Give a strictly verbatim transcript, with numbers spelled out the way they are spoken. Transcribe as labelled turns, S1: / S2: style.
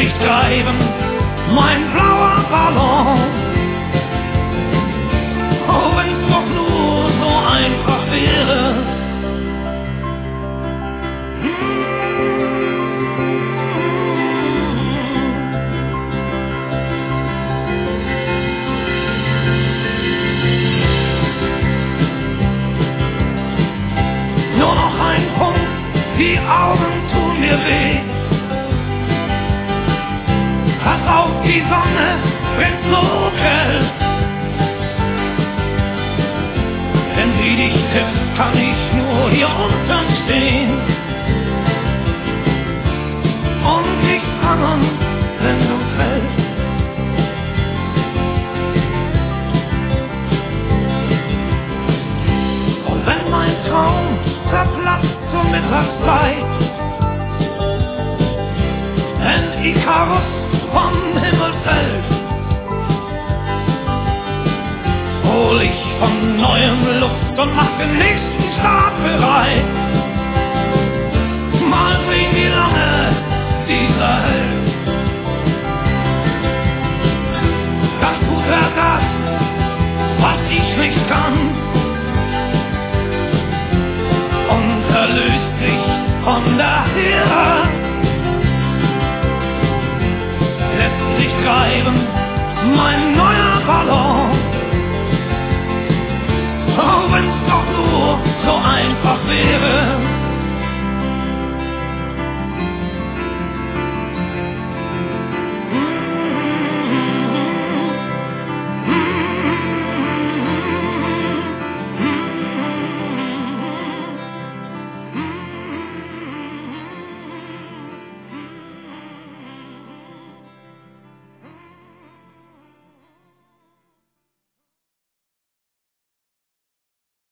S1: sich treiben, mein blauer Ballon. Oh, wenn's doch nur so einfach wäre. Nur noch ein Punkt, die Augen tun mir weh. Pass auf die Sonne, wenn's so kalt. Wenn sie dich trifft, kann ich nur hier unten stehen und dich fangen, wenn du fällst. Und wenn mein Traum zerplatzt zur Mittagszeit, wenn Ikarus vom Himmel fällt, hol ich von neuem Luft und mach den nächsten Start bereit. Mal sehen, wie lange dieser hält. Dann tut er das, was ich nicht kann, und erlöst sich von daher. Lässt sich treiben, mein neuer Ballon.